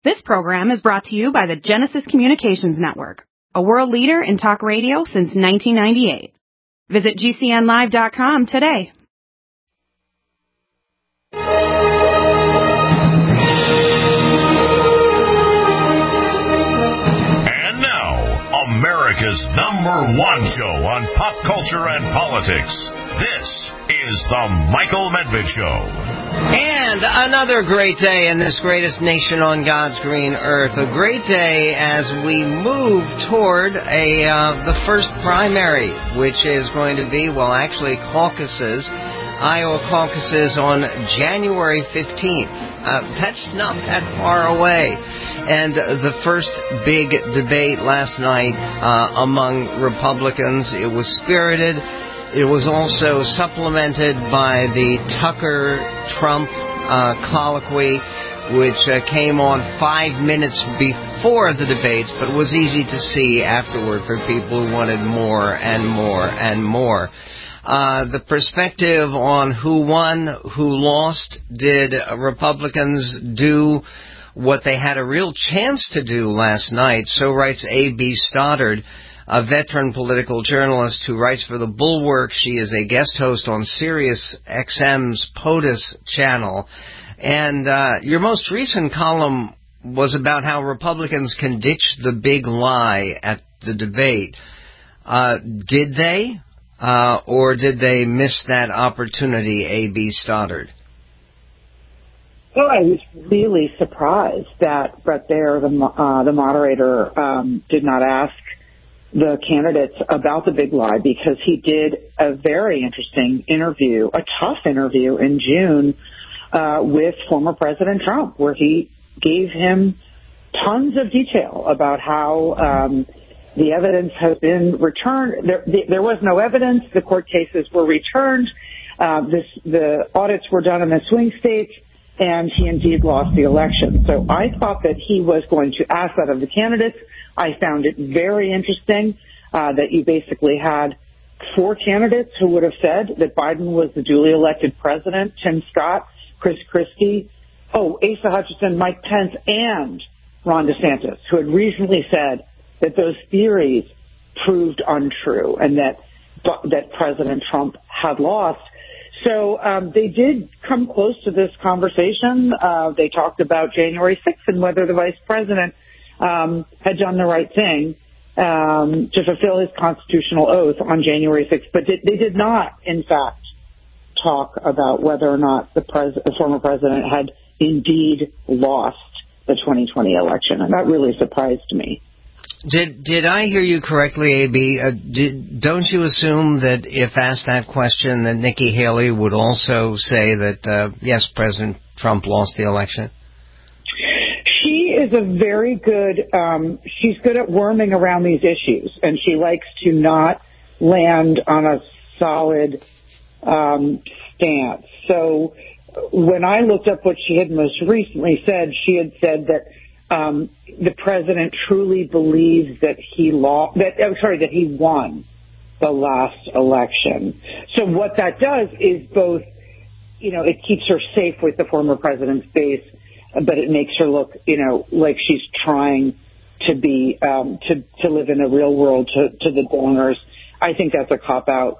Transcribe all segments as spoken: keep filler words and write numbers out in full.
This program is brought to you by the Genesis Communications Network, a world leader in talk radio since nineteen ninety-eight. Visit G C N live dot com today. And now, America's number one show on pop culture and politics. This is The Michael Medved Show. And another great day in this greatest nation on God's green earth. A great day as we move toward a uh, the first primary, which is going to be, well, actually caucuses, Iowa caucuses on January fifteenth. Uh, that's not that far away. And the first big debate last night uh, among Republicans, it was spirited. It was also supplemented by the Tucker-Trump uh, colloquy, which uh, came on five minutes before the debates, but was easy to see afterward for people who wanted more and more and more. Uh, the perspective on who won, who lost, did Republicans do what they had a real chance to do last night? So writes A B Stoddard, a veteran political journalist who writes for The Bulwark. She is a guest host on Sirius X M's POTUS channel. And uh, your most recent column was about how Republicans can ditch the big lie at the debate. Uh, did they? Uh, or did they miss that opportunity, A B Stoddard? Well, I was really surprised that Brett Baer, the, uh, the moderator, um, did not ask the candidates about the big lie, because he did a very interesting interview, a tough interview in June uh, with former President Trump, where he gave him tons of detail about how um, the evidence has been returned. There, there was no evidence. The court cases were returned. Uh, this, the audits were done in the swing states, and he indeed lost the election. So I thought that he was going to ask that of the candidates. I found it very interesting uh, that you basically had four candidates who would have said that Biden was the duly elected president: Tim Scott, Chris Christie, oh, Asa Hutchinson, Mike Pence, and Ron DeSantis, who had recently said that those theories proved untrue and that that President Trump had lost. So um, they did come close to this conversation. Uh, they talked about January sixth and whether the vice president um, had done the right thing um, to fulfill his constitutional oath on January sixth. But did, they did not, in fact, talk about whether or not the, pres- the former president had indeed lost the twenty twenty election. And that really surprised me. Did did I hear you correctly, A B? Uh, did, don't you assume that if asked that question, that Nikki Haley would also say that, uh, yes, President Trump lost the election? She is a very good, um, she's good at worming around these issues, and she likes to not land on a solid um, stance. So when I looked up what she had most recently said, she had said that Um, the president truly believes that he lost, that, I'm sorry, that he won the last election. So what that does is both, you know, it keeps her safe with the former president's base, but it makes her look, you know, like she's trying to be, um, to, to live in the real world to, to the donors. I think that's a cop-out.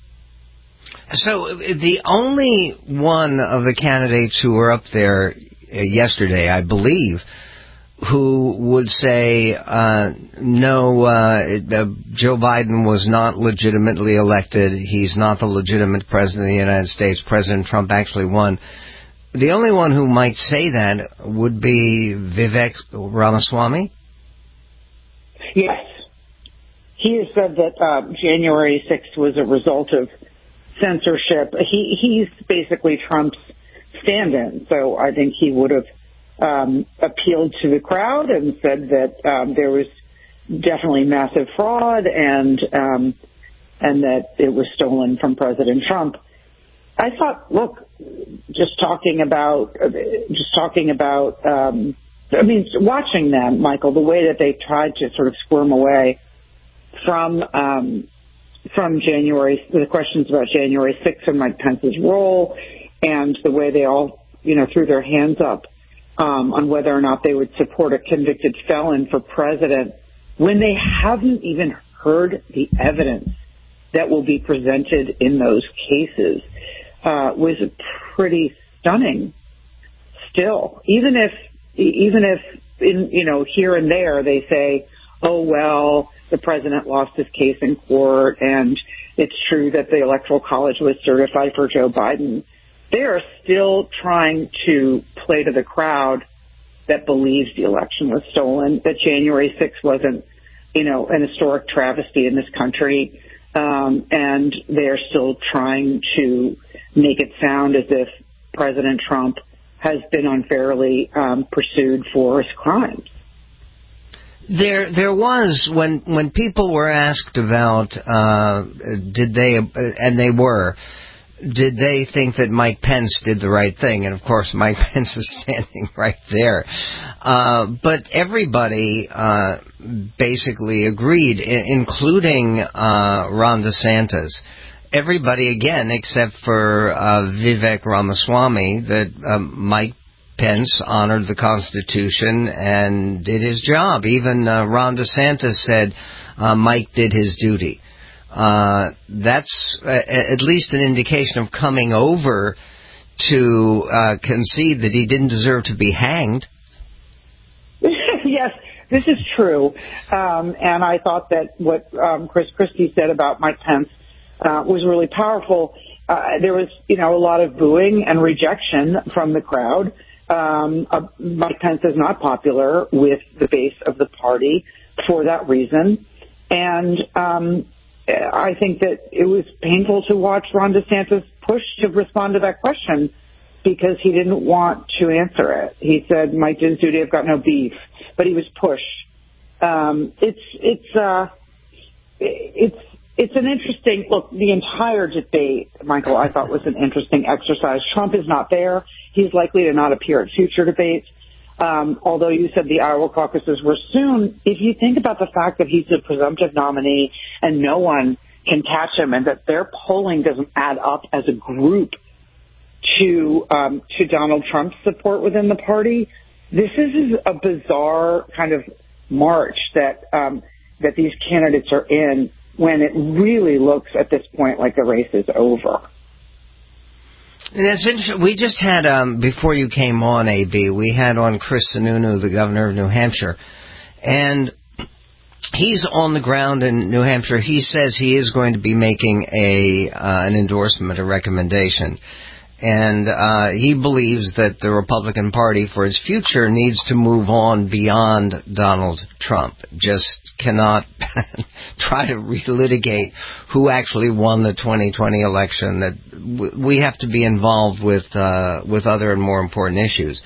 So the only one of the candidates who were up there uh, yesterday, I believe, who would say, uh, no, uh, uh, Joe Biden was not legitimately elected. He's not the legitimate president of the United States. President Trump actually won. The only one who might say that would be Vivek Ramaswamy? Yes. He has said that uh, January sixth was a result of censorship. He He's basically Trump's stand-in, so I think he would have Um, appealed to the crowd and said that um, there was definitely massive fraud and um, and that it was stolen from President Trump. I thought, look, just talking about just talking about, um, I mean, watching them, Michael, the way that they tried to sort of squirm away from um, from January, the questions about January sixth and Mike Pence's role, and the way they all, you know, threw their hands up um, on whether or not they would support a convicted felon for president when they haven't even heard the evidence that will be presented in those cases uh, was pretty stunning. Still, even if even if in you know here and there they say, oh well, the president lost his case in court, and it's true that the Electoral College was certified for Joe Biden, they are still trying to play to the crowd that believes the election was stolen, that January sixth wasn't, you know, an historic travesty in this country, um, and they're still trying to make it sound as if President Trump has been unfairly um, pursued for his crimes. There, there was when when people were asked about uh, did they, and they were, did they think that Mike Pence did the right thing? And of course, Mike Pence is standing right there. Uh, but everybody uh, basically agreed, I- including uh, Ron DeSantis. Everybody again, except for uh, Vivek Ramaswamy, that um, Mike Pence honored the Constitution and did his job. Even uh, Ron DeSantis said uh, Mike did his duty. Uh, that's uh, at least an indication of coming over to uh, concede that he didn't deserve to be hanged. Yes, this is true. Um, and I thought that what um, Chris Christie said about Mike Pence uh, was really powerful. Uh, there was, you know, a lot of booing and rejection from the crowd. Um, uh, Mike Pence is not popular with the base of the party for that reason. And um, I think that it was painful to watch Ron DeSantis push to respond to that question because he didn't want to answer it. He said, Mike did his duty, I've got no beef. But he was pushed. Um, it's, it's, uh, it's, It's an interesting, look, the entire debate, Michael, I thought was an interesting exercise. Trump is not there. He's likely to not appear at future debates. Um, although you said the Iowa caucuses were soon, if you think about the fact that he's a presumptive nominee and no one can catch him and that their polling doesn't add up as a group to, um, to Donald Trump's support within the party, this is a bizarre kind of march that, um, that these candidates are in, when it really looks at this point like the race is over. And that's interesting. We just had, um, before you came on, A B, we had on Chris Sununu, the governor of New Hampshire, and he's on the ground in New Hampshire. He says he is going to be making a uh, an endorsement, a recommendation. And uh, he believes that the Republican Party, for its future, needs to move on beyond Donald Trump. Just cannot try to relitigate who actually won the twenty twenty election. That w- we have to be involved with uh, with other and more important issues.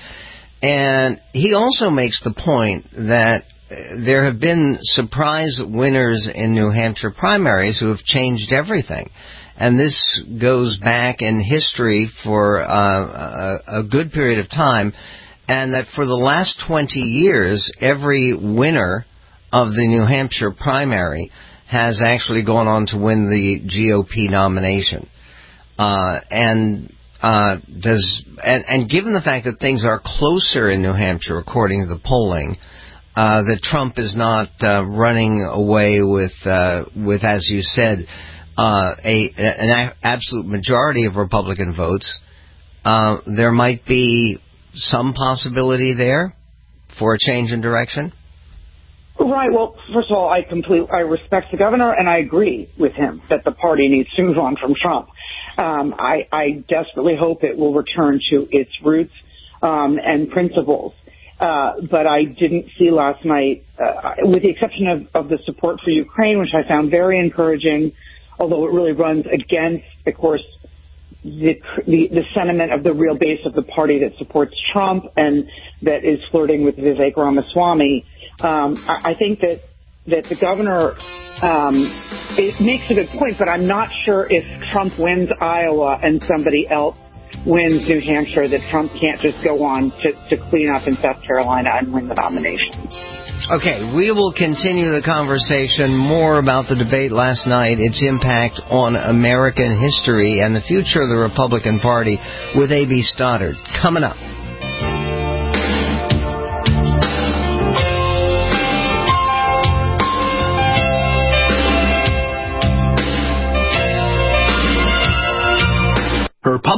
And he also makes the point that there have been surprise winners in New Hampshire primaries who have changed everything. And this goes back in history for uh, a, a good period of time, and that for the last twenty years, every winner of the New Hampshire primary has actually gone on to win the G O P nomination. Uh, and uh, does and, and given the fact that things are closer in New Hampshire, according to the polling, uh, that Trump is not uh, running away with uh, with, as you said, Uh, a, an a- absolute majority of Republican votes, uh, there might be some possibility there for a change in direction? Right. Well, first of all, I completely, I respect the governor, and I agree with him that the party needs to move on from Trump. Um, I, I desperately hope it will return to its roots um, and principles. Uh, but I didn't see last night, uh, with the exception of, of the support for Ukraine, which I found very encouraging, although it really runs against, of course, the, the the sentiment of the real base of the party that supports Trump and that is flirting with Vivek Ramaswamy. Um, I, I think that that the governor um, it makes a good point, but I'm not sure if Trump wins Iowa and somebody else wins New Hampshire, that Trump can't just go on to, to clean up in South Carolina and win the nomination. Okay, we will continue the conversation more about the debate last night, its impact on American history, and the future of the Republican Party with A B Stoddard. Coming up.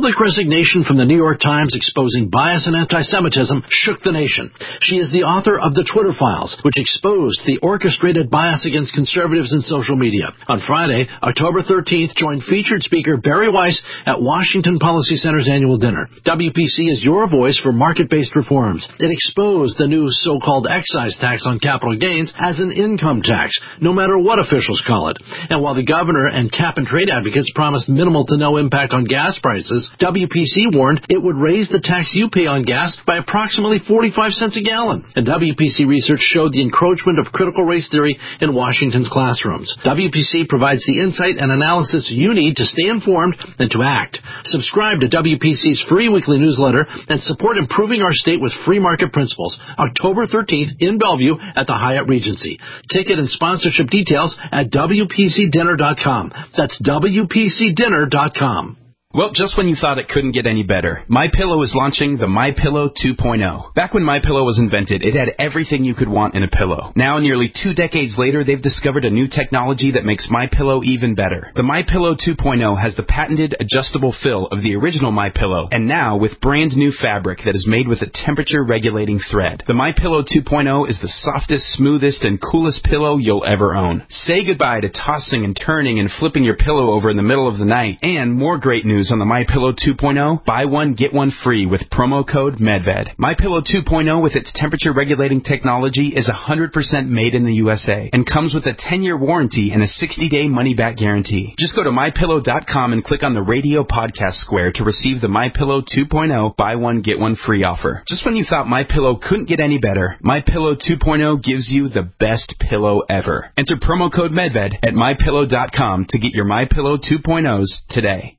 public resignation from the New York Times exposing bias and anti-Semitism shook the nation. She is the author of The Twitter Files, which exposed the orchestrated bias against conservatives in social media. On Friday, October thirteenth, joined featured speaker Barry Weiss at Washington Policy Center's annual dinner. W P C is your voice for market-based reforms. It exposed the new so-called excise tax on capital gains as an income tax, no matter what officials call it. And while the governor and cap-and-trade advocates promised minimal to no impact on gas prices, W P C warned it would raise the tax you pay on gas by approximately forty-five cents a gallon. And W P C research showed the encroachment of critical race theory in Washington's classrooms. W P C provides the insight and analysis you need to stay informed and to act. Subscribe to W P C's free weekly newsletter and support improving our state with free market principles. October thirteenth in Bellevue at the Hyatt Regency. Ticket and sponsorship details at W P C dinner dot com. That's W P C dinner dot com. Well, just when you thought it couldn't get any better, MyPillow is launching the MyPillow two point oh. Back when MyPillow was invented, it had everything you could want in a pillow. Now, nearly two decades later, they've discovered a new technology that makes MyPillow even better. The MyPillow two point oh has the patented adjustable fill of the original MyPillow, and now with brand new fabric that is made with a temperature-regulating thread. The MyPillow two point oh is the softest, smoothest, and coolest pillow you'll ever own. Say goodbye to tossing and turning and flipping your pillow over in the middle of the night. And more great news on the MyPillow two point oh, buy one, get one free with promo code MedVed. MyPillow two point oh with its temperature-regulating technology is one hundred percent made in the U S A and comes with a ten-year warranty and a sixty-day money-back guarantee. Just go to My Pillow dot com and click on the radio podcast square to receive the MyPillow two point oh buy one, get one free offer. Just when you thought MyPillow couldn't get any better, MyPillow two point oh gives you the best pillow ever. Enter promo code MedVed at My Pillow dot com to get your MyPillow two point ohs today.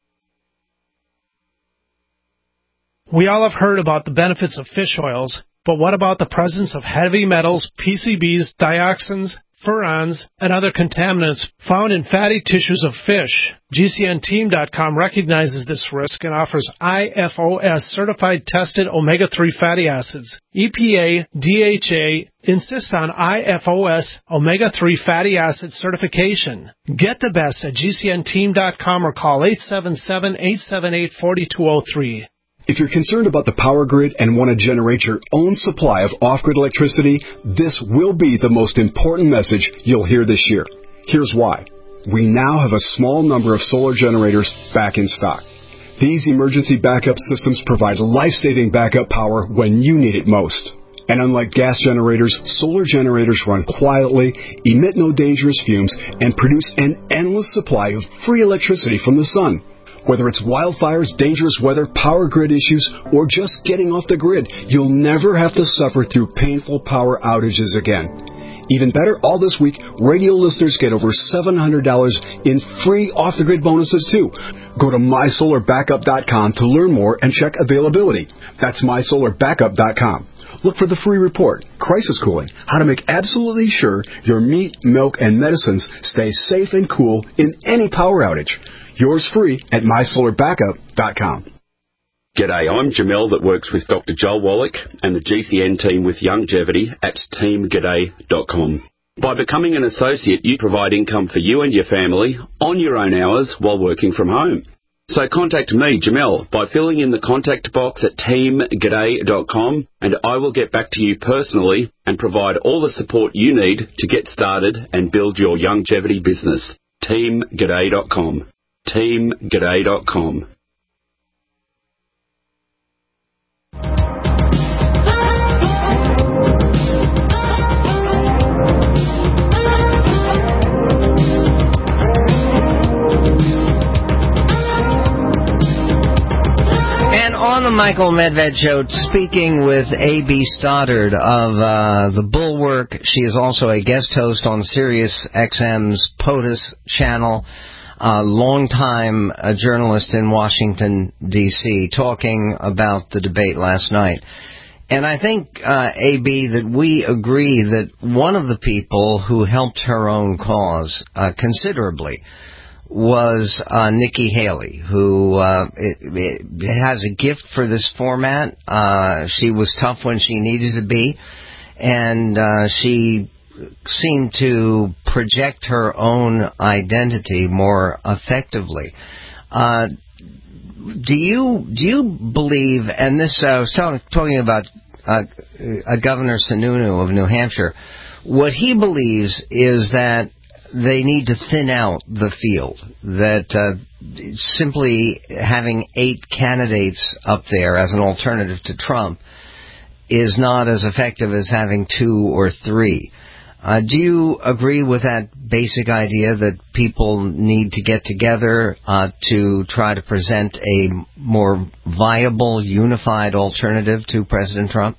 We all have heard about the benefits of fish oils, but what about the presence of heavy metals, P C Bs, dioxins, furans, and other contaminants found in fatty tissues of fish? G C N team dot com recognizes this risk and offers I F O S-certified tested omega three fatty acids. E P A, D H A insist on I F O S omega three fatty acid certification. Get the best at G C N team dot com or call eight seven seven, eight seven eight, four two zero three. If you're concerned about the power grid and want to generate your own supply of off-grid electricity, this will be the most important message you'll hear this year. Here's why. We now have a small number of solar generators back in stock. These emergency backup systems provide life-saving backup power when you need it most. And unlike gas generators, solar generators run quietly, emit no dangerous fumes, and produce an endless supply of free electricity from the sun. Whether it's wildfires, dangerous weather, power grid issues, or just getting off the grid, you'll never have to suffer through painful power outages again. Even better, all this week, radio listeners get over seven hundred dollars in free off-the-grid bonuses, too. Go to my solar backup dot com to learn more and check availability. That's my solar backup dot com. Look for the free report, Crisis Cooling, how to make absolutely sure your meat, milk, and medicines stay safe and cool in any power outage. Yours free at my solar backup dot com. G'day, I'm Jamel that works with Doctor Joel Wallach and the G C N team with Longevity at team g'day dot com. By becoming an associate, you provide income for you and your family on your own hours while working from home. So contact me, Jamel, by filling in the contact box at team g'day dot com, and I will get back to you personally and provide all the support you need to get started and build your longevity business. team g'day dot com. team g'day dot com. And on the Michael Medved Show, speaking with A B Stoddard of uh, the Bulwark. She is also a guest host on Sirius X M's POTUS channel. A longtime uh, journalist in Washington, D C, talking about the debate last night. And I think, uh, A B, that we agree that one of the people who helped her own cause uh, considerably was uh, Nikki Haley, who uh, it, it has a gift for this format. Uh, she was tough when she needed to be, and uh, she seemed to project her own identity more effectively. Uh, do you do you believe? And this uh, I was talking, talking about uh, uh, Governor Sununu of New Hampshire. What he believes is that they need to thin out the field. That uh, simply having eight candidates up there as an alternative to Trump is not as effective as having two or three. Uh, do you agree with that basic idea that people need to get together uh, to try to present a more viable, unified alternative to President Trump?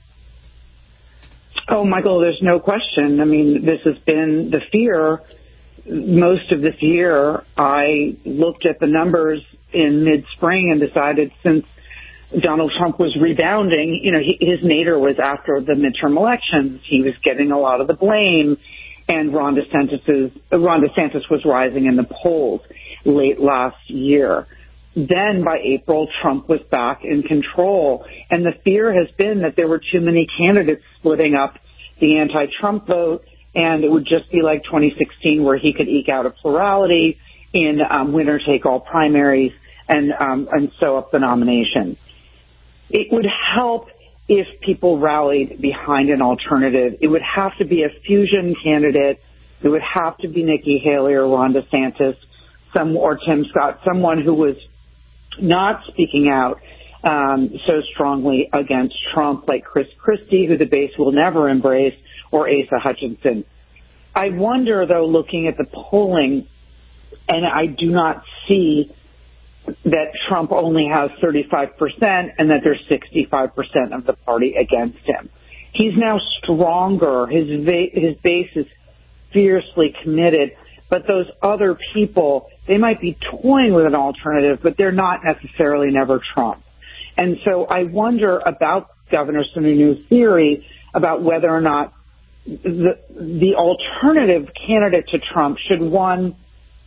Oh, Michael, there's no question. I mean, this has been the fear most of this year. I looked at the numbers in mid-spring and decided since Donald Trump was rebounding, you know, he, his nadir was after the midterm elections. He was getting a lot of the blame, and Ron DeSantis, Ron DeSantis was rising in the polls late last year. Then by April, Trump was back in control, and the fear has been that there were too many candidates splitting up the anti-Trump vote, and it would just be like twenty sixteen where he could eke out a plurality in um, winner-take-all primaries and, um, and sew up the nomination. It would help if people rallied behind an alternative. It would have to be a fusion candidate. It would have to be Nikki Haley or Ron DeSantis, some or Tim Scott, someone who was not speaking out um, so strongly against Trump, like Chris Christie, who the base will never embrace, or Asa Hutchinson. I wonder, though, looking at the polling, and I do not see that Trump only has thirty-five percent and that there's sixty-five percent of the party against him. He's now stronger. His, va- his base is fiercely committed. But those other people, they might be toying with an alternative, but they're not necessarily never Trump. And so I wonder about Governor Sununu's theory about whether or not the, the alternative candidate to Trump should, one,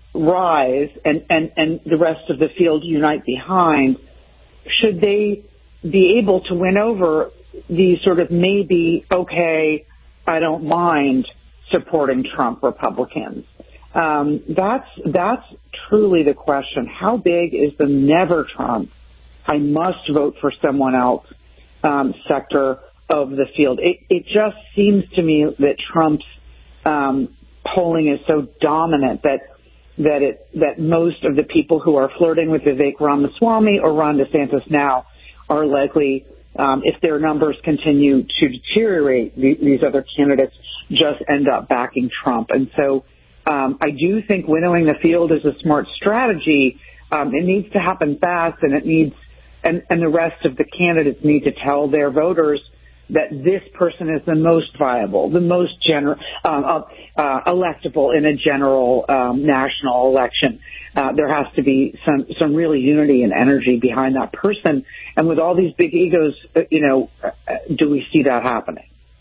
rise and, and, and the rest of the field unite behind. Should they be able to win over these sort of maybe, okay, I don't mind supporting Trump Republicans? Um, that's that's truly the question. How big is the never Trump, I must vote for someone else um, sector of the field? It, it just seems to me that Trump's um, polling is so dominant that that it that most of the people who are flirting with Vivek Ramaswamy or Ron DeSantis now are likely, um, if their numbers continue to deteriorate, the, these other candidates just end up backing Trump. And so um, I do think winnowing the field is a smart strategy. Um, it needs to happen fast, and it needs and, and the rest of the candidates need to tell their voters that this person is the most viable, the most gener- um, uh, uh, electable in a general um, national election. Uh, there has to be some, some really unity and energy behind that person. And with all these big egos, uh, you know, uh, do we see that happening?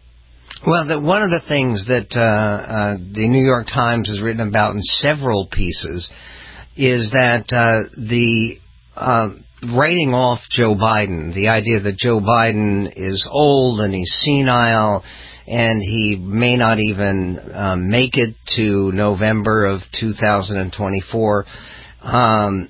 Well, the, one of the things that uh, uh, the New York Times has written about in several pieces is that uh, the uh, writing off Joe Biden, the idea that Joe Biden is old and he's senile and he may not even um, make it to November of two thousand twenty-four, um,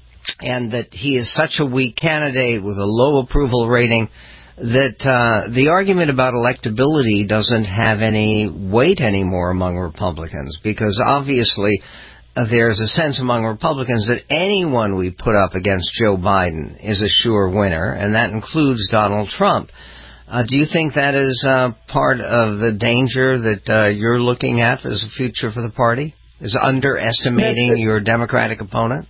and that he is such a weak candidate with a low approval rating that uh, the argument about electability doesn't have any weight anymore among Republicans, because obviously Uh, there's a sense among Republicans that anyone we put up against Joe Biden is a sure winner, and that includes Donald Trump. Uh, do you think that is uh, part of the danger that uh, you're looking at as a future for the party? Is underestimating your Democratic opponent?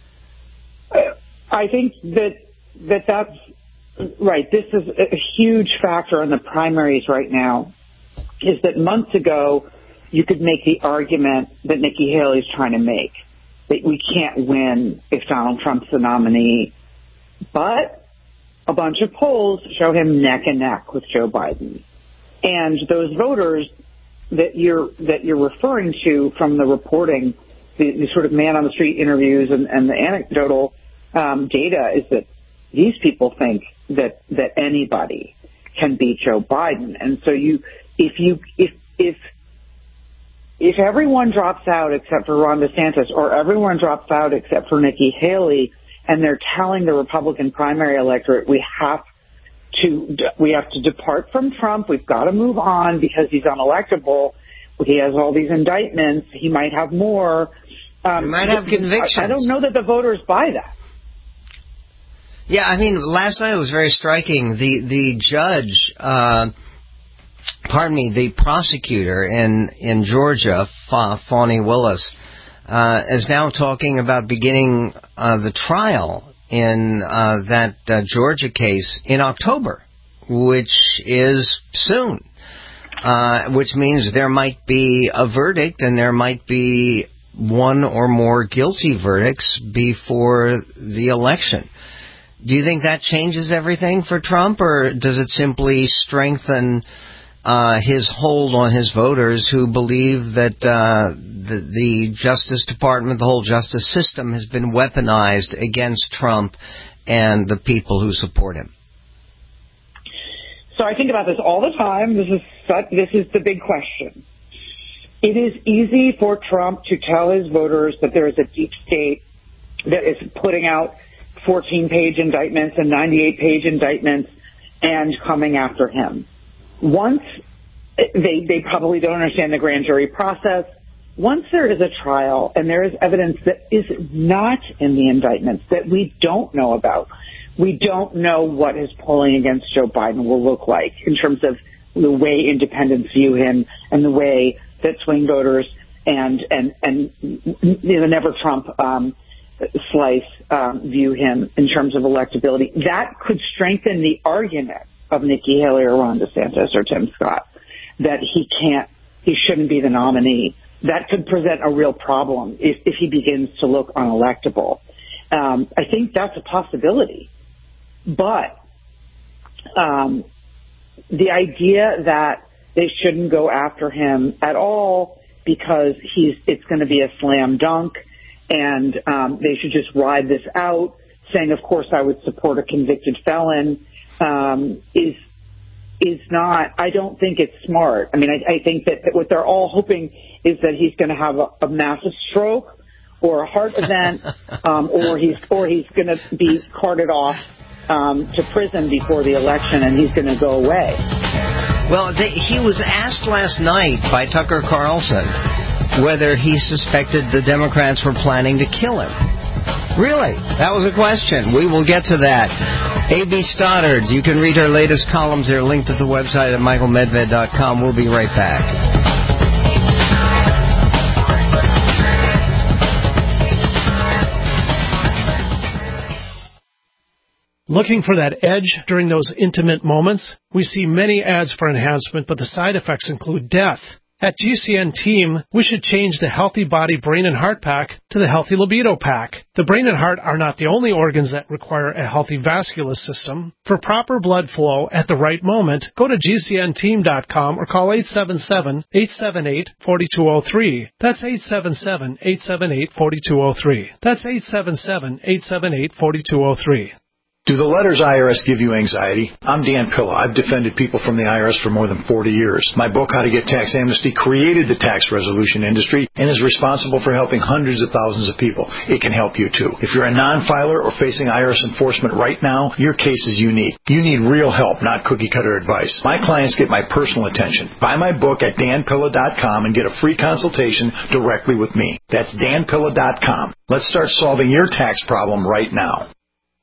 I think that that that's right. This is a huge factor in the primaries right now, is that months ago you could make the argument that Nikki Haley's trying to make, that we can't win if Donald Trump's the nominee. But a bunch of polls show him neck and neck with Joe Biden. And those voters that you're that you're referring to from the reporting, the, the sort of man on the street interviews and, and the anecdotal um, data, is that these people think that that anybody can beat Joe Biden. And so you, if you if if If everyone drops out except for Ron DeSantis, or everyone drops out except for Nikki Haley, and they're telling the Republican primary electorate, we have to, we have to depart from Trump. We've got to move on because he's unelectable. He has all these indictments. He might have more. Um, he might have convictions. I don't know that the voters buy that. Yeah, I mean, last night was very striking. The the judge, uh, pardon me, the prosecutor in in Georgia, Fa- Fani Willis, uh, is now talking about beginning uh, the trial in uh, that uh, Georgia case in October, which is soon. Uh, which means there might be a verdict and there might be one or more guilty verdicts before the election. Do you think that changes everything for Trump, or does it simply strengthen uh, his hold on his voters who believe that uh, the, the Justice Department, the whole justice system, has been weaponized against Trump and the people who support him? So I think about this all the time. This is such, this is the big question. It is easy for Trump to tell his voters that there is a deep state that is putting out fourteen-page indictments and ninety-eight page indictments and coming after him. Once they they probably don't understand the grand jury process. Once there is a trial and there is evidence that is not in the indictments that we don't know about, we don't know what his polling against Joe Biden will look like in terms of the way independents view him and the way that swing voters and and and you know, never Trump um, slice um, view him in terms of electability. That could strengthen the argument of Nikki Haley or Ron DeSantis or Tim Scott that he can't, he shouldn't be the nominee. That could present a real problem if, if he begins to look unelectable. Um, I think that's a possibility. But um, the idea that they shouldn't go after him at all because he's it's going to be a slam dunk and um, they should just ride this out, saying, of course, I would support a convicted felon, um, is is not, I don't think it's smart. I mean, I, I think that, that what they're all hoping is that he's going to have a, a massive stroke or a heart event, um, or he's or he's going to be carted off um, to prison before the election, and he's going to go away. Well, they, he was asked last night by Tucker Carlson whether he suspected the Democrats were planning to kill him. Really? That was a question. We will get to that. A B Stoddard, you can read her latest columns. They're linked at the website at michael medved dot com. We'll be right back. Looking for that edge during those intimate moments? We see many ads for enhancement, but the side effects include death. At G C N Team, we should change the Healthy Body, Brain, and Heart Pack to the Healthy Libido Pack. The brain and heart are not the only organs that require a healthy vascular system. For proper blood flow at the right moment, go to G C N team dot com or call eight seven seven, eight seven eight, four two zero three. That's eight seven seven, eight seven eight, four two zero three. That's eight seven seven, eight seven eight, four two zero three. Do the letters I R S give you anxiety? I'm Dan Pilla. I've defended people from the I R S for more than forty years. My book, How to Get Tax Amnesty, created the tax resolution industry and is responsible for helping hundreds of thousands of people. It can help you too. If you're a non-filer or facing I R S enforcement right now, your case is unique. You need real help, not cookie-cutter advice. My clients get my personal attention. Buy my book at dan pilla dot com and get a free consultation directly with me. That's dan pilla dot com. Let's start solving your tax problem right now.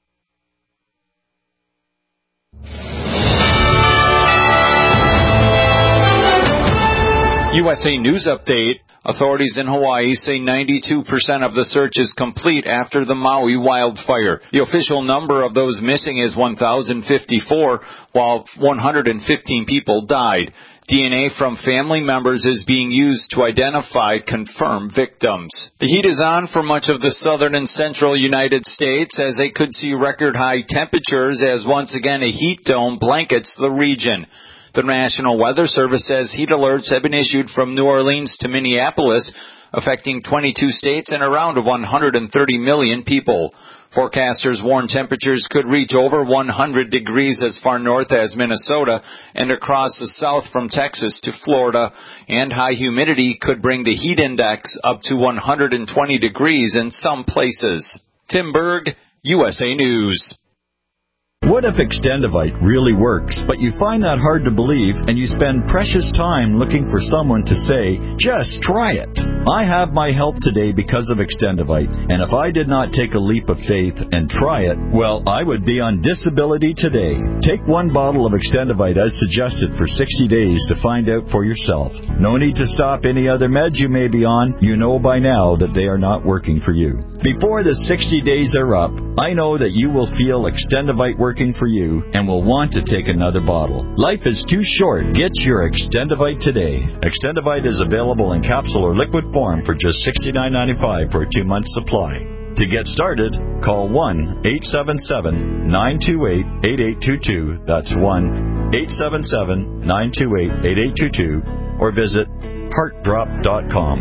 U S A News Update. Authorities in Hawaii say ninety-two percent of the search is complete after the Maui wildfire. The official number of those missing is one thousand fifty-four, while one hundred fifteen people died. D N A from family members is being used to identify confirmed victims. The heat is on for much of the southern and central United States as they could see record high temperatures as once again a heat dome blankets the region. The National Weather Service says heat alerts have been issued from New Orleans to Minneapolis, affecting twenty-two states and around one hundred thirty million people. Forecasters warn temperatures could reach over one hundred degrees as far north as Minnesota and across the south from Texas to Florida, and high humidity could bring the heat index up to one hundred twenty degrees in some places. Tim Berg, U S A News. What if Extendivite really works, but you find that hard to believe and you spend precious time looking for someone to say, just try it? I have my help today because of Extendivite, and if I did not take a leap of faith and try it, well, I would be on disability today. Take one bottle of Extendivite as suggested for sixty days to find out for yourself. No need to stop any other meds you may be on. You know by now that they are not working for you. Before the sixty days are up, I know that you will feel Extendivite working for you and will want to take another bottle. Life is too short. Get your Extendivite today. Extendivite is available in capsule or liquid form for just sixty-nine ninety-five for a two-month supply. To get started, call one eight seven seven, nine two eight, eight eight two two. That's one eight seven seven, nine two eight, eight eight two two. Or visit heart drop dot com.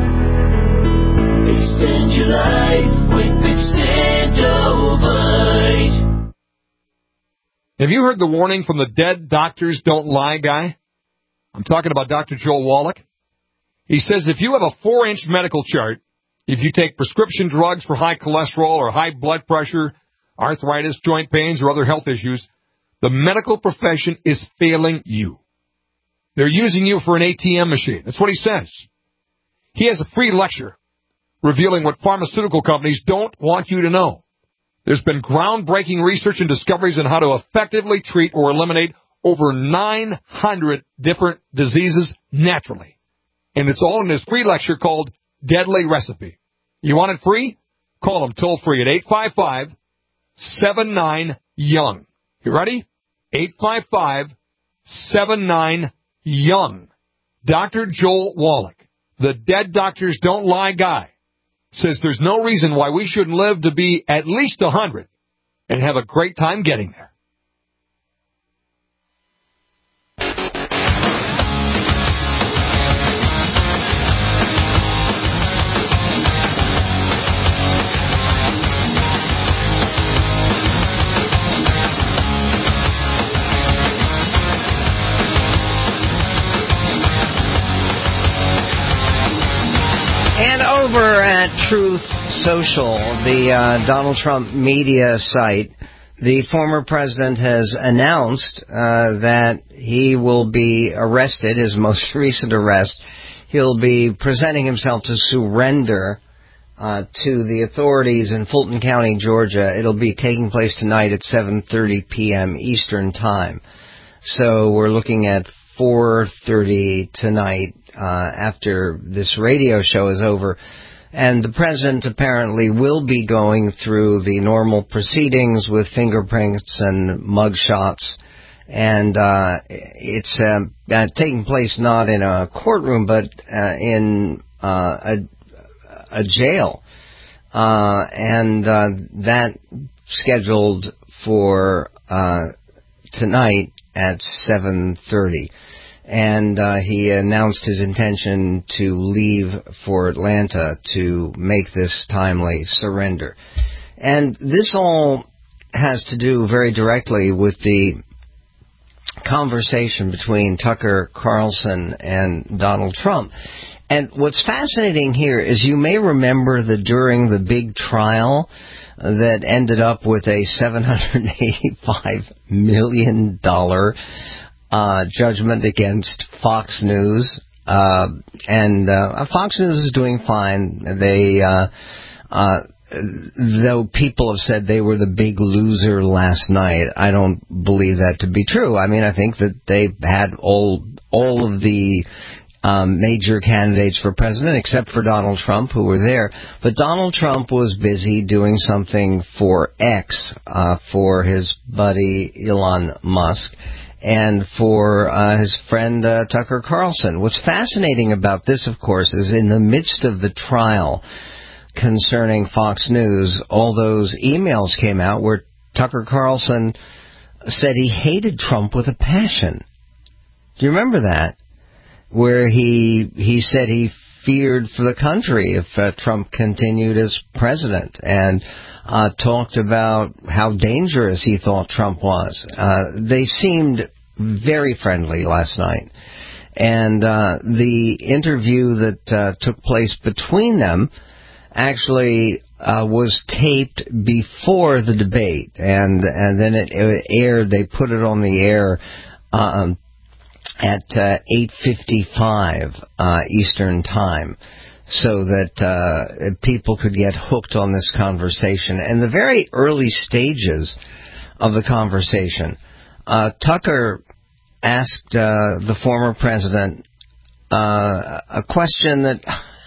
Extend your life with Extendivite. Have you heard the warning from the dead doctors don't lie guy? I'm talking about Doctor Joel Wallach. He says if you have a four-inch medical chart, if you take prescription drugs for high cholesterol or high blood pressure, arthritis, joint pains, or other health issues, the medical profession is failing you. They're using you for an A T M machine. That's what he says. He has a free lecture revealing what pharmaceutical companies don't want you to know. There's been groundbreaking research and discoveries on how to effectively treat or eliminate over nine hundred different diseases naturally. And it's all in this free lecture called Deadly Recipe. You want it free? Call him toll free at eight five five, seven nine, young. You ready? eight five five, seven nine, young. Doctor Joel Wallach, the dead doctors don't lie guy, says there's no reason why we shouldn't live to be at least one hundred and have a great time getting there. And over at Truth Social, the uh, Donald Trump media site, the former president has announced uh, that he will be arrested, his most recent arrest. He'll be presenting himself to surrender uh, to the authorities in Fulton County, Georgia. It'll be taking place tonight at seven thirty p.m. Eastern Time. So we're looking at four thirty tonight uh, after this radio show is over. And the president apparently will be going through the normal proceedings with fingerprints and mug shots. And uh, it's uh, uh, taking place not in a courtroom, but uh, in uh, a, a jail. Uh, and uh, that scheduled for uh, tonight at seven thirty. And uh, he announced his intention to leave for Atlanta to make this timely surrender. And this all has to do very directly with the conversation between Tucker Carlson and Donald Trump. And what's fascinating here is you may remember that during the big trial that ended up with a seven hundred eighty-five million dollars Uh, judgment against Fox News, uh, and uh, Fox News is doing fine. They, uh, uh, though people have said they were the big loser last night, I don't believe that to be true. I mean, I think that they had all all of the um, major candidates for president, except for Donald Trump, who were there. But Donald Trump was busy doing something for X, uh, for his buddy Elon Musk, and for uh, his friend uh, Tucker Carlson. What's fascinating about this, of course, is in the midst of the trial concerning Fox News, all those emails came out where Tucker Carlson said he hated Trump with a passion. Do you remember that? Where he he said he feared for the country if uh, Trump continued as president, and Uh, talked about how dangerous he thought Trump was. Uh, they seemed very friendly last night. And uh, the interview that uh, took place between them actually uh, was taped before the debate, and and then it, it aired. They put it on the air um, at uh, eight fifty-five uh, Eastern Time, so that uh, people could get hooked on this conversation. And the very early stages of the conversation, uh, Tucker asked uh, the former president uh, a question that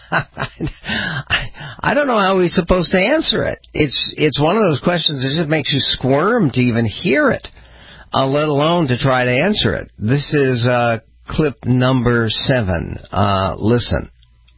I don't know how he's supposed to answer it. It's it's one of those questions that just makes you squirm to even hear it, uh, let alone to try to answer it. This is uh, clip number seven. Uh, listen.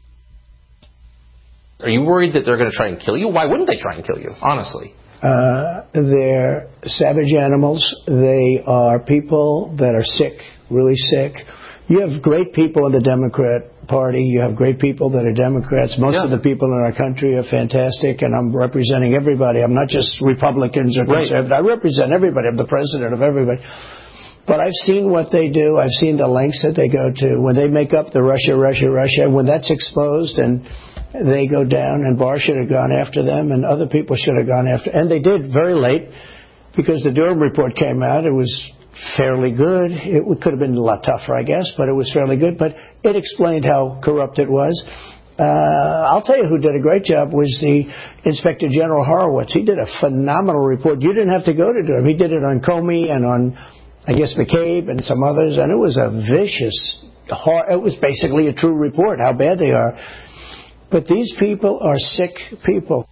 Are you worried that they're going to try and kill you? Why wouldn't they try and kill you, honestly? Uh, they're savage animals. They are people that are sick, really sick. You have great people in the Democrat Party. You have great people that are Democrats. Most yeah. of the people in our country are fantastic, and I'm representing everybody. I'm not just Republicans or conservatives. Right. I represent everybody. I'm the president of everybody. But I've seen what they do. I've seen the lengths that they go to. When they make up the Russia, Russia, Russia, when that's exposed and they go down, and Barr should have gone after them, and other people should have gone after, and they did very late, because the Durham report came out. It was fairly good. It could have been a lot tougher, I guess, but it was fairly good. But it explained how corrupt it was. Uh, I'll tell you who did a great job was the Inspector General Horowitz. He did a phenomenal report. You didn't have to go to Durham. He did it on Comey and on, I guess, McCabe and some others, and it was a vicious, it was basically a true report, how bad they are. But these people are sick people.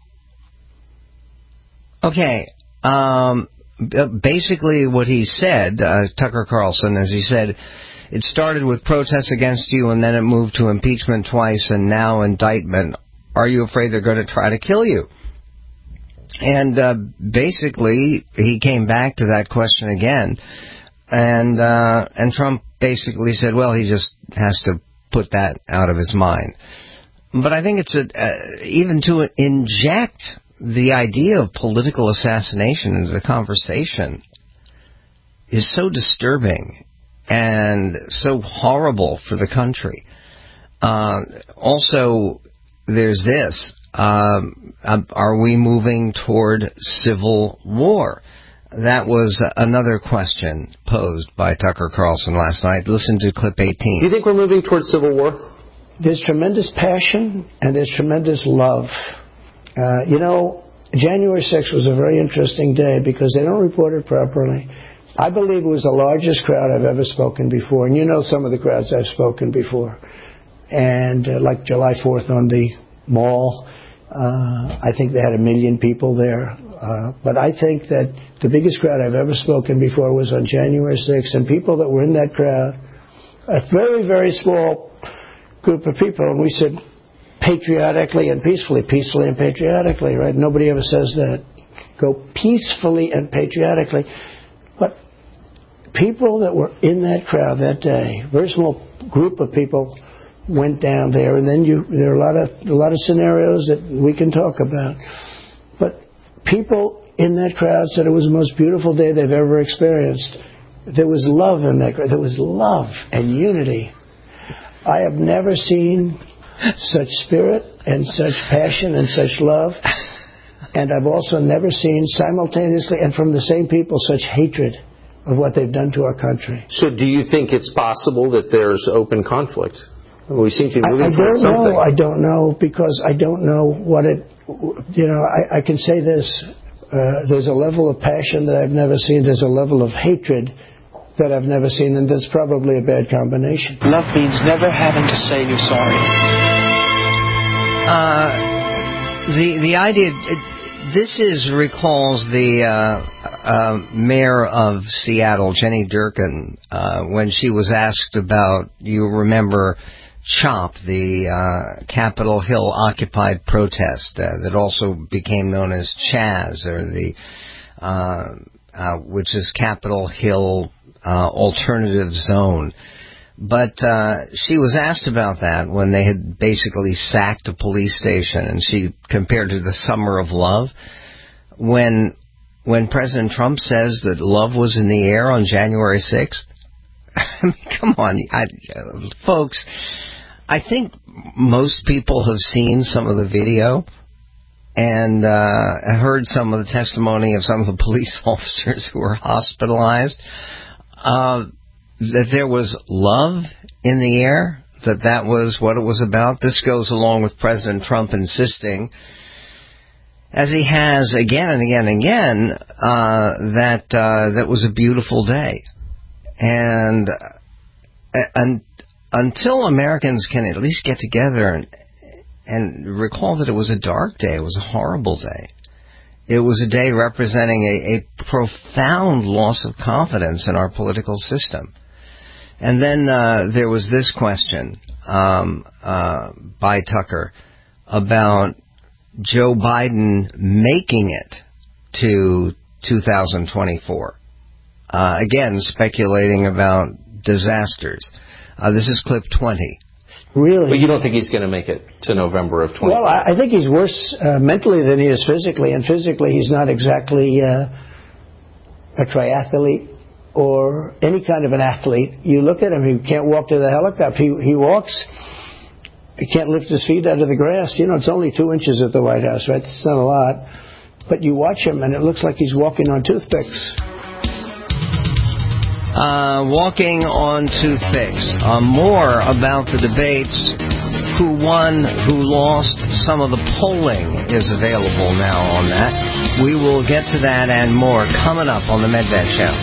Okay. Um, basically what he said, uh, Tucker Carlson, as he said, it started with protests against you, and then it moved to impeachment twice, and now indictment. Are you afraid they're going to try to kill you? And uh, basically, he came back to that question again. And, uh, and Trump basically said, well, he just has to put that out of his mind. But I think it's a, uh, even to inject the idea of political assassination into the conversation is so disturbing and so horrible for the country. Uh, also, there's this. Um, are we moving toward civil war? That was another question posed by Tucker Carlson last night. Listen to clip eighteen. Do you think we're moving toward civil war? There's tremendous passion and there's tremendous love. Uh, you know, January sixth was a very interesting day because they don't report it properly. I believe it was the largest crowd I've ever spoken before. And you know some of the crowds I've spoken before. And uh, like July fourth on the mall, uh, I think they had a million people there. Uh, but I think that the biggest crowd I've ever spoken before was on January sixth. And people that were in that crowd, a very, very small group of people, and we said patriotically and peacefully, peacefully and patriotically, right? Nobody ever says that. Go peacefully and patriotically. But people that were in that crowd that day, very small group of people went down there, and then you there are a lot of a lot of scenarios that we can talk about. But people in that crowd said it was the most beautiful day they've ever experienced. There was love in that crowd. There was love and unity. I have never seen such spirit and such passion and such love. And I've also never seen simultaneously and from the same people such hatred of what they've done to our country. So do you think it's possible that there's open conflict? We seem to be moving I, I towards don't something. know. I don't know because I don't know what it, you know, I, I can say this. Uh, there's a level of passion that I've never seen. There's a level of hatred that I've never seen, and that's probably a bad combination. Love means never having to say you're sorry. Uh, the the idea, this is recalls the uh, uh, mayor of Seattle, Jenny Durkan, uh, when she was asked about, you remember, CHOP, the uh, Capitol Hill Occupied protest uh, that also became known as Chaz, or the uh, uh, which is Capitol Hill Uh, alternative zone. But uh, she was asked about that when they had basically sacked a police station, and she compared to the summer of love. When when President Trump says that love was in the air on January sixth, I mean, come on, I, uh, folks, I think most people have seen some of the video. and uh, heard some of the testimony of some of the police officers who were hospitalized, uh, that there was love in the air, that that was what it was about. This goes along with President Trump insisting, as he has again and again and again, uh, that uh, that was a beautiful day. And, uh, and until Americans can at least get together and, and recall that it was a dark day, it was a horrible day. It was a day representing a, a profound loss of confidence in our political system. And then uh, there was this question um, uh, by Tucker about Joe Biden making it to two thousand twenty-four. Uh, again, speculating about disasters. Uh, this is clip twenty. Really? But you don't think he's going to make it to November of twenty? Well, I, I think he's worse uh, mentally than he is physically, and physically he's not exactly uh, a triathlete or any kind of an athlete. You look at him, he can't walk to the helicopter. He, he walks, he can't lift his feet out of the grass. You know, it's only two inches at the White House, right? It's not a lot. But you watch him, and it looks like he's walking on toothpicks. Uh, walking on toothpicks. Uh, more about the debates, who won, who lost. Some of the polling is available now on that. We will get to that and more coming up on the Medved Show.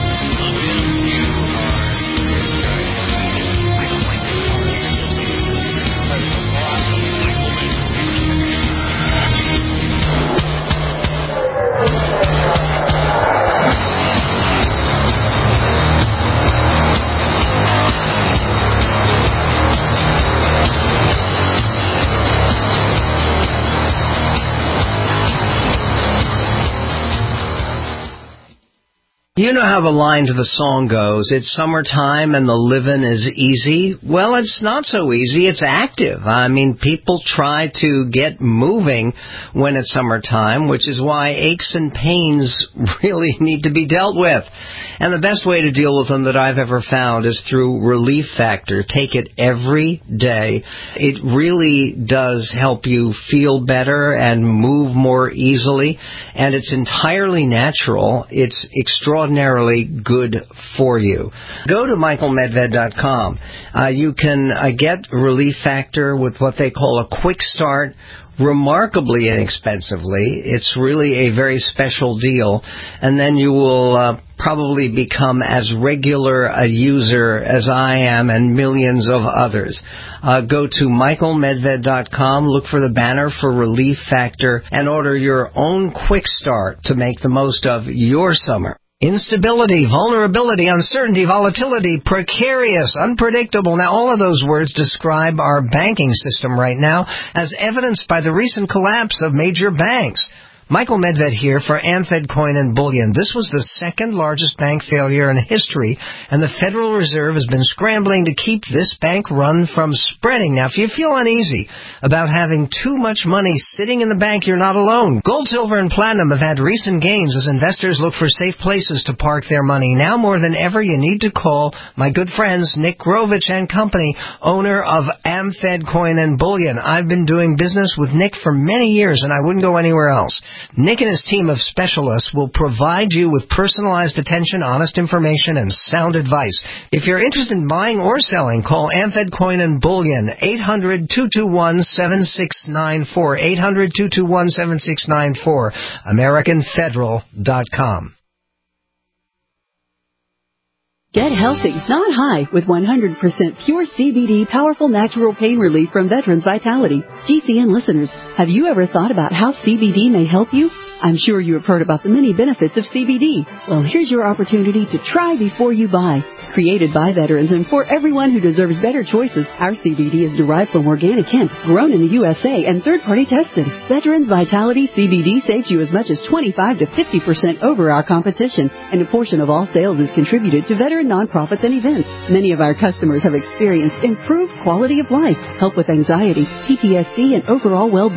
You know how the line to the song goes, it's summertime and the living is easy. Well, it's not so easy, it's active. I mean, people try to get moving when it's summertime, which is why aches and pains really need to be dealt with. And the best way to deal with them that I've ever found is through Relief Factor. Take it every day. It really does help you feel better and move more easily. And it's entirely natural. It's extraordinarily good for you. Go to michael medved dot com. Uh, you can uh, get Relief Factor with what they call a quick start, remarkably inexpensively. It's really a very special deal. And then you will uh, probably become as regular a user as I am and millions of others. Uh, go to michael medved dot com, look for the banner for Relief Factor, and order your own quick start to make the most of your summer. Instability, vulnerability, uncertainty, volatility, precarious, unpredictable. Now, all of those words describe our banking system right now, as evidenced by the recent collapse of major banks. Michael Medved here for AmFed Coin and Bullion. This was the second largest bank failure in history, and the Federal Reserve has been scrambling to keep this bank run from spreading. Now, if you feel uneasy about having too much money sitting in the bank, you're not alone. Gold, silver, and platinum have had recent gains as investors look for safe places to park their money. Now more than ever, you need to call my good friends Nick Grovich and Company, owner of AmFed Coin and Bullion. I've been doing business with Nick for many years, and I wouldn't go anywhere else. Nick and his team of specialists will provide you with personalized attention, honest information, and sound advice. If you're interested in buying or selling, call AmFed Coin and Bullion, eight hundred, two two one, seven six nine four, eight hundred, two two one, seven six nine four, american federal dot com. Get healthy, not high, with one hundred percent pure C B D powerful natural pain relief from Veterans Vitality. G C N listeners, have you ever thought about how C B D may help you? I'm sure you have heard about the many benefits of C B D. Well, here's your opportunity to try before you buy. Created by veterans and for everyone who deserves better choices, our C B D is derived from organic hemp, grown in the U S A, and third-party tested. Veterans Vitality C B D saves you as much as twenty-five to fifty percent over our competition, and a portion of all sales is contributed to veteran nonprofits and events. Many of our customers have experienced improved quality of life, help with anxiety, P T S D, and overall well-being.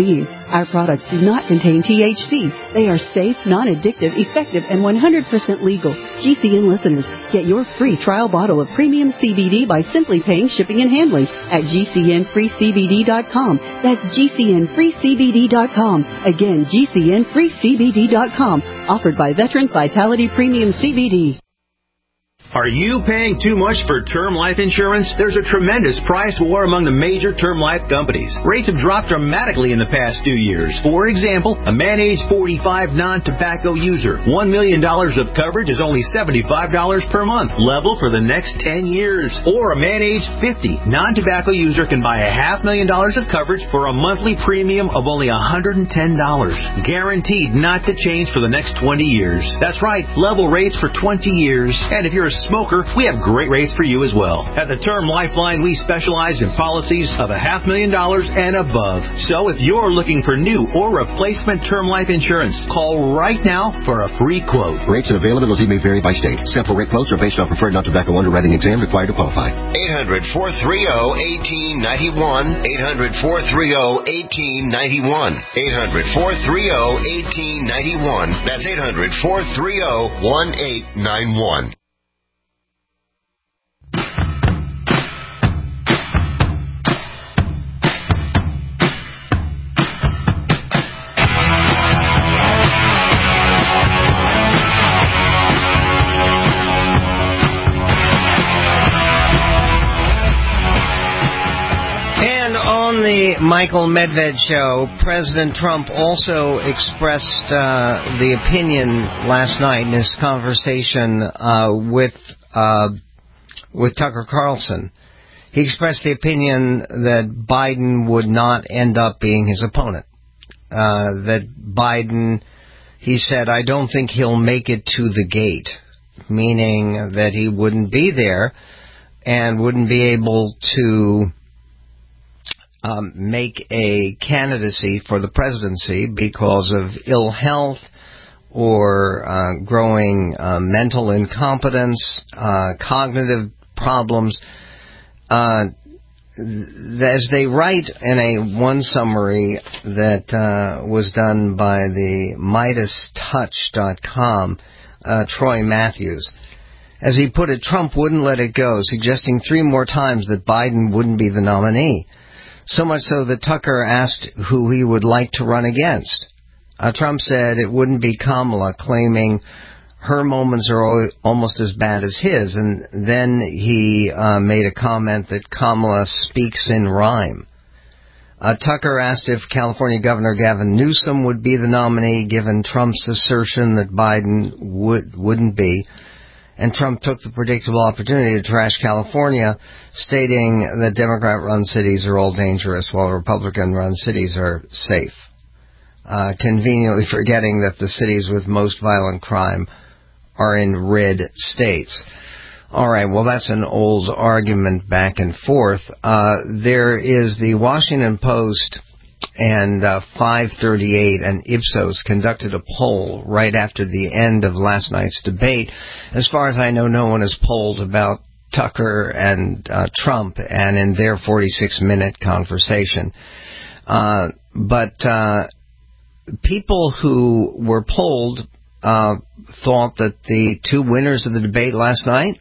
Our products do not contain T H C. They are safe, non-addictive, effective, and one hundred percent legal. G C N listeners, get your free trial bottle of premium C B D by simply paying shipping and handling at G C N free C B D dot com. That's G C N free C B D dot com. Again, G C N free C B D dot com. Offered by Veterans Vitality Premium C B D. Are you paying too much for term life insurance? There's a tremendous price war among the major term life companies. Rates have dropped dramatically in the past two years. For example, a man age forty-five non-tobacco user, one million dollars of coverage is only seventy-five dollars per month, level for the next ten years. Or a man age fifty non-tobacco user can buy a half million dollars of coverage for a monthly premium of only one hundred ten dollars. Guaranteed not to change for the next twenty years. That's right, level rates for twenty years. And if you're a smoker, we have great rates for you as well. At the Term Lifeline, we specialize in policies of a half million dollars and above. So if you're looking for new or replacement term life insurance, call right now for a free quote. Rates and availability may vary by state. Sample rate quotes are based on preferred non-tobacco underwriting exam required to qualify. eight hundred, four three zero, one eight nine one. eight hundred, four three zero, one eight nine one. eight hundred, four three zero, one eight nine one. That's eight hundred, four three zero, one eight nine one. On the Michael Medved show, President Trump also expressed uh, the opinion last night in his conversation uh, with uh, with Tucker Carlson. He expressed the opinion that Biden would not end up being his opponent. Uh, that Biden, he said, I don't think he'll make it to the gate, meaning that he wouldn't be there and wouldn't be able to Um, make a candidacy for the presidency because of ill health or uh, growing uh, mental incompetence, uh, cognitive problems. Uh, as they write in a one summary that uh, was done by the Midas Touch dot com, uh, Troy Matthews, as he put it, Trump wouldn't let it go, suggesting three more times that Biden wouldn't be the nominee. So much so that Tucker asked who he would like to run against. Uh, Trump said it wouldn't be Kamala, claiming her moments are almost as bad as his. And then he uh, made a comment that Kamala speaks in rhyme. Uh, Tucker asked if California Governor Gavin Newsom would be the nominee, given Trump's assertion that Biden would, wouldn't be. And Trump took the predictable opportunity to trash California, stating that Democrat-run cities are all dangerous while Republican-run cities are safe, uh, conveniently forgetting that the cities with most violent crime are in red states. All right, well, that's an old argument back and forth. Uh, there is the Washington Post and uh, five thirty-eight and Ipsos conducted a poll right after the end of last night's debate. As far as I know, no one has polled about Tucker and uh, Trump and in their forty-six minute conversation. Uh, but uh, people who were polled uh, thought that the two winners of the debate last night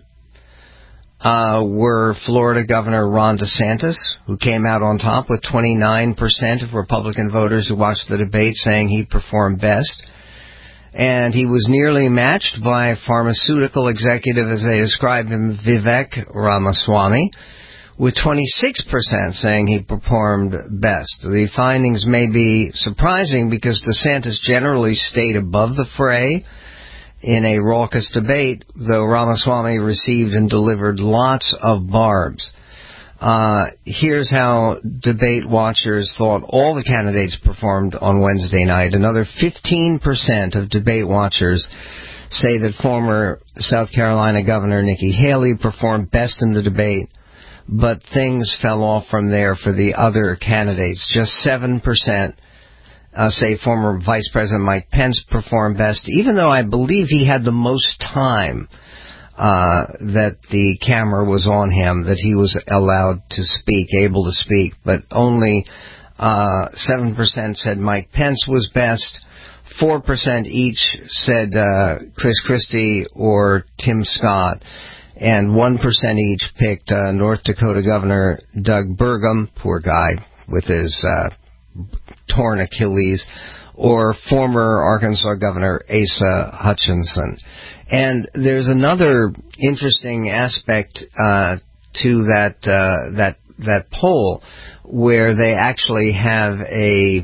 Uh, were Florida Governor Ron DeSantis, who came out on top with twenty-nine percent of Republican voters who watched the debate saying he performed best. And he was nearly matched by pharmaceutical executive, as they described him, Vivek Ramaswamy, with twenty-six percent saying he performed best. The findings may be surprising because DeSantis generally stayed above the fray in a raucous debate, though Ramaswamy received and delivered lots of barbs. Uh, here's how debate watchers thought all the candidates performed on Wednesday night. Another fifteen percent of debate watchers say that former South Carolina Governor Nikki Haley performed best in the debate, but things fell off from there for the other candidates. Just seven percent Uh, say former Vice President Mike Pence performed best, even though I believe he had the most time uh, that the camera was on him, that he was allowed to speak, able to speak, but only Uh, seven percent said Mike Pence was best. four percent each said uh, Chris Christie or Tim Scott. And one percent each picked uh, North Dakota Governor Doug Burgum, poor guy with his uh, torn Achilles, or former Arkansas Governor Asa Hutchinson. And there's another interesting aspect uh, to that uh, that that poll, where they actually have a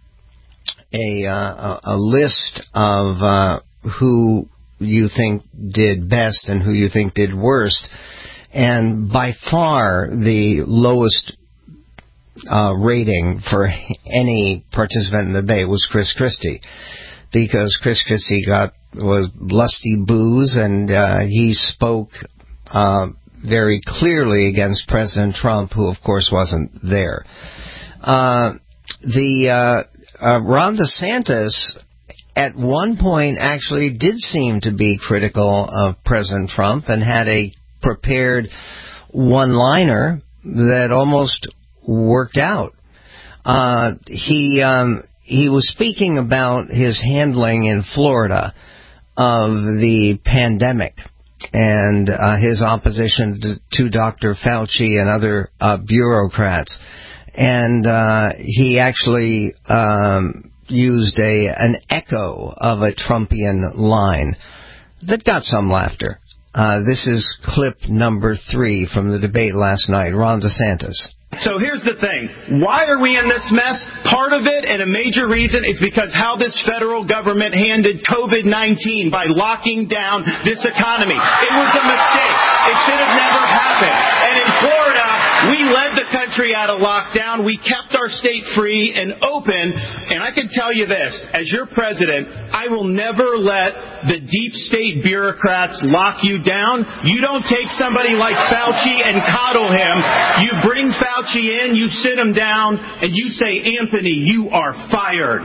a uh, a list of uh, who you think did best and who you think did worst, and by far the lowest uh, rating for any participant in the debate was Chris Christie, because Chris Christie got was lusty booze, and uh, he spoke uh, very clearly against President Trump, who of course wasn't there. Uh, the uh, uh, Ron DeSantis at one point actually did seem to be critical of President Trump and had a prepared one-liner that almost worked out. Uh, he um, he was speaking about his handling in Florida of the pandemic and uh, his opposition to, to Doctor Fauci and other uh, bureaucrats. And uh, he actually um, used a an echo of a Trumpian line that got some laughter. Uh, this is clip number three from the debate last night. Ron DeSantis. So here's the thing. Why are we in this mess? Part of it, and a major reason, is because how this federal government handled COVID nineteen by locking down this economy. It was a mistake. It should have never happened. And in Florida, we led the country out of lockdown. We kept our state free and open. And I can tell you this, as your president, I will never let the deep state bureaucrats lock you down. You don't take somebody like Fauci and coddle him. You bring Fauci in, you sit him down, and you say, Anthony, you are fired.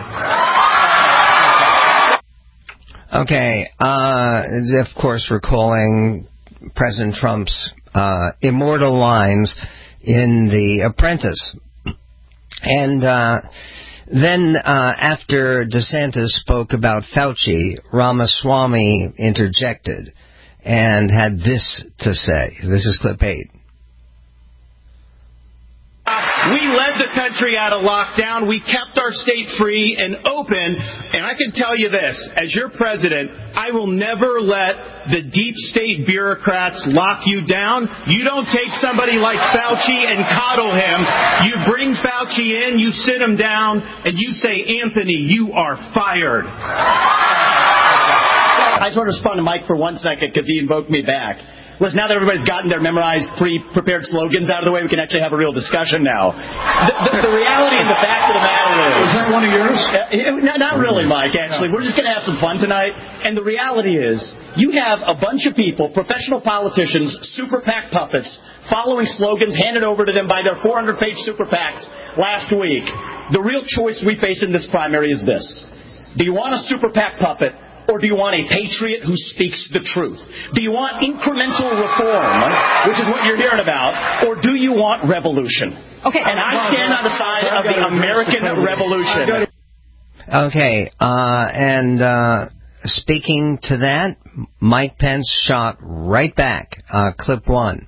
Okay, uh, of course, recalling President Trump's uh, immortal lines in The Apprentice. And uh, then uh, after DeSantis spoke about Fauci, Ramaswamy interjected and had this to say. This is clip eight. We led the country out of lockdown. We kept our state free and open. And I can tell you this, as your president, I will never let the deep state bureaucrats lock you down. You don't take somebody like Fauci and coddle him. You bring Fauci in, you sit him down, and you say, Anthony, you are fired. I just want to respond to Mike for one second because he invoked me back. Listen, now that everybody's gotten their memorized, pre-prepared slogans out of the way, we can actually have a real discussion now. The, the, the reality and the fact of the matter is... Was that one of yours? Uh, not, not really, Mike, actually. We're just going to have some fun tonight. And the reality is, you have a bunch of people, professional politicians, super PAC puppets, following slogans handed over to them by their four hundred page super PACs last week. The real choice we face in this primary is this. Do you want a super PAC puppet? Or do you want a patriot who speaks the truth? Do you want incremental reform, which is what you're hearing about, or do you want revolution? Okay. And I stand on the side of the American revolution. Okay, uh, and uh, speaking to that, Mike Pence shot right back. Uh, clip one.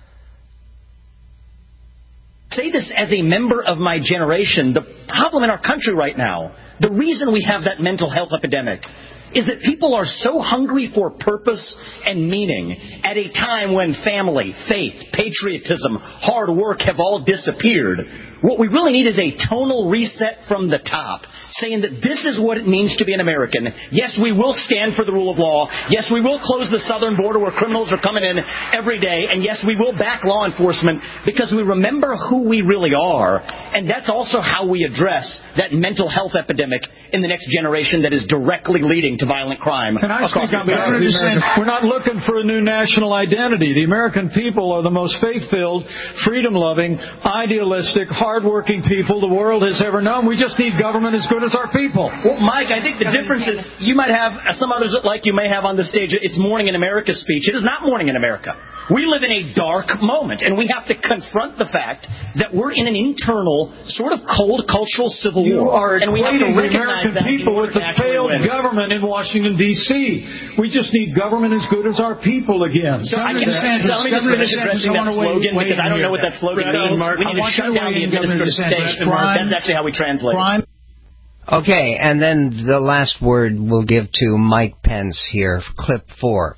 Say this as a member of my generation. The problem in our country right now, the reason we have that mental health epidemic, is that people are so hungry for purpose and meaning at a time when family, faith, patriotism, hard work have all disappeared. What we really need is a tonal reset from the top, saying that this is what it means to be an American. Yes, we will stand for the rule of law. Yes, we will close the southern border where criminals are coming in every day. And yes, we will back law enforcement because we remember who we really are. And that's also how we address that mental health epidemic in the next generation that is directly leading to violent crime. Can I speak on behalf of the American? We're not looking for a new national identity. The American people are the most faith-filled, freedom-loving, idealistic, hard-working people the world has ever known. We just need government as good as our people. Well, Mike, I think the difference is you might have, some others like you may have on the stage, it's Morning in America speech. It is not Morning in America. We live in a dark moment, and we have to confront the fact that we're in an internal, sort of cold cultural civil you war. You are and we have to equating the recognize American that people with the failed win. government in Washington, D C We just need government as good as our people again. So I can, DeSantis, so let me just finish addressing that slogan, wait, because I don't know what that slogan Brad, means. Mark, we need to shut down the administrative state. That's actually how we translate it. Okay, and then the last word we'll give to Mike Pence here, clip four.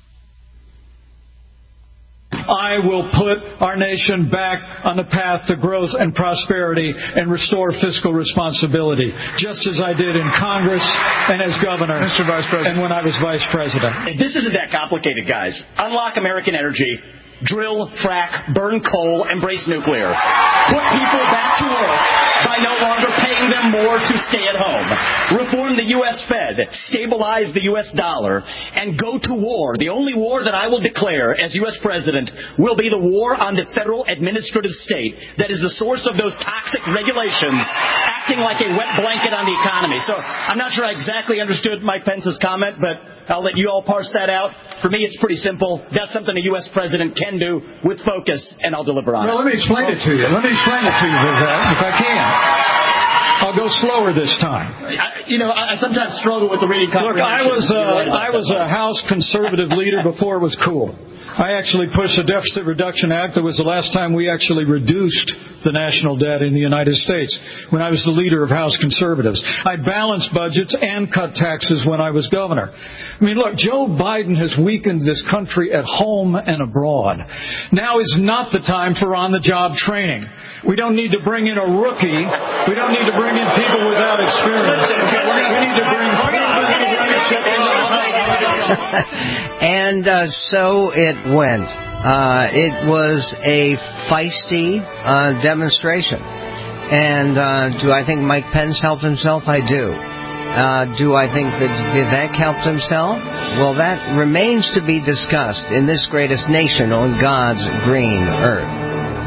I will put our nation back on the path to growth and prosperity and restore fiscal responsibility, just as I did in Congress and as governor Mister Vice President. and when I was vice president. This isn't that complicated, guys. Unlock American energy. Drill, frack, burn coal, embrace nuclear. Put people back to work by no longer paying them more to stay at home. Reform the U S Fed, stabilize the U S dollar, and go to war. The only war that I will declare as U S President will be the war on the federal administrative state that is the source of those toxic regulations acting like a wet blanket on the economy. So I'm not sure I exactly understood Mike Pence's comment, but I'll let you all parse that out. For me, it's pretty simple. That's something a U S President can do with focus, and I'll deliver on well, it. Let me explain it to you. Let me explain it to you, if I can. I'll go slower this time. I, you know, I, I sometimes struggle with the reading comprehension. Look, I was uh, I was a House conservative leader before it was cool. I actually pushed the Deficit Reduction Act. That was the last time we actually reduced the national debt in the United States, when I was the leader of House conservatives. I balanced budgets and cut taxes when I was governor. I mean, look, Joe Biden has weakened this country at home and abroad. Now is not the time for on-the-job training. We don't need to bring in a rookie. We don't need to bring in people without experience. We need to bring And uh, so it went. Uh, it was a feisty uh, demonstration. And uh, do I think Mike Pence helped himself? I do. Uh, do I think that Vivek helped himself? Well, that remains to be discussed in this greatest nation on God's green earth.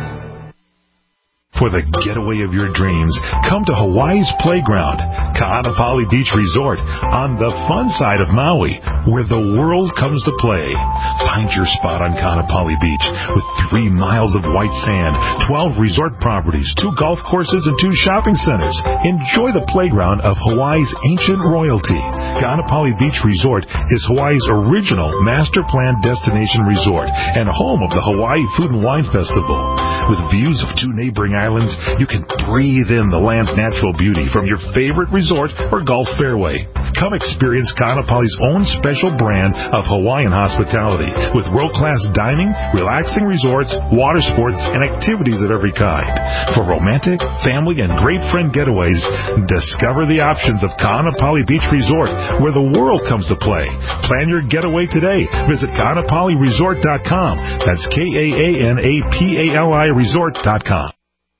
For the getaway of your dreams, come to Hawaii's Playground, Ka'anapali Beach Resort, on the fun side of Maui, where the world comes to play. Find your spot on Ka'anapali Beach with three miles of white sand, twelve resort properties, two golf courses, and two shopping centers. Enjoy the playground of Hawaii's ancient royalty. Ka'anapali Beach Resort is Hawaii's original master plan destination resort and home of the Hawaii Food and Wine Festival. With views of two neighboring islands, you can breathe in the land's natural beauty from your favorite resort or golf fairway. Come experience Ka'anapali's own special brand of Hawaiian hospitality with world-class dining, relaxing resorts, water sports, and activities of every kind. For romantic, family, and great friend getaways, discover the options of Ka'anapali Beach Resort, where the world comes to play. Plan your getaway today. Visit Ka'anapali Resort dot com. That's K A A N A P A L I Resort dot com.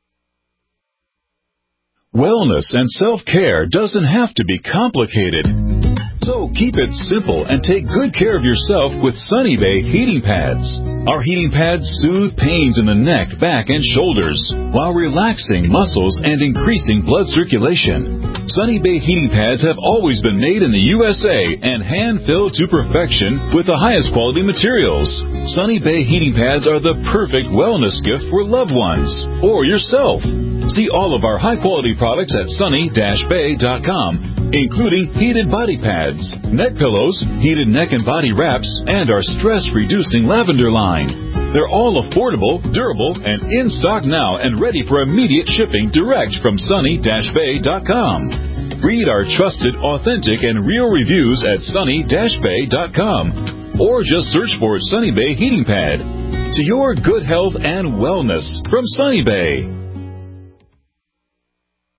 Wellness and self-care doesn't have to be complicated. So keep it simple and take good care of yourself with Sunny Bay heating pads. Our heating pads soothe pains in the neck, back, and shoulders while relaxing muscles and increasing blood circulation. Sunny Bay heating pads have always been made in the U S A and hand-filled to perfection with the highest quality materials. Sunny Bay heating pads are the perfect wellness gift for loved ones or yourself. See all of our high-quality products at sunny dash bay dot com, including heated body pads, neck pillows, heated neck and body wraps, and our stress-reducing lavender line. They're all affordable, durable, and in stock now and ready for immediate shipping direct from sunny dash bay dot com. Read our trusted, authentic, and real reviews at sunny dash bay dot com, or just search for Sunny Bay Heating Pad. To your good health and wellness from Sunny Bay.